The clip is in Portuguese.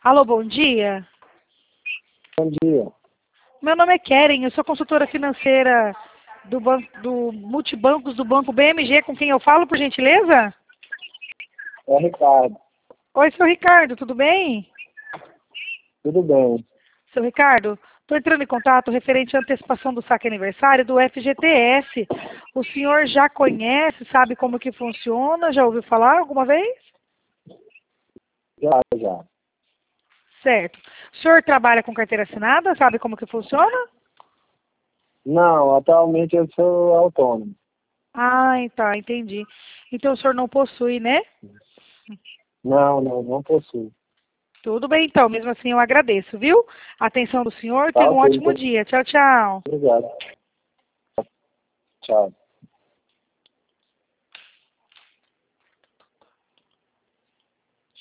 Alô, bom dia. Bom dia. Meu nome é Keren, eu sou consultora financeira do Multibancos do Banco BMG, com quem eu falo, por gentileza? É Ricardo. Oi, seu Ricardo, tudo bem? Tudo bem? Seu Ricardo, estou entrando em contato referente à antecipação do saque aniversário do FGTS. O senhor já conhece, sabe como que funciona? Já ouviu falar alguma vez? Já. Certo. O senhor trabalha com carteira assinada? Sabe como que funciona? Não, atualmente eu sou autônomo. Ah, tá, entendi. Então o senhor não possui, né? Não possuo. Tudo bem, então. Mesmo assim, eu agradeço, viu? A atenção do senhor. Tá, Tenha um ok, ótimo então. dia. Tchau, tchau. Obrigado. Tchau.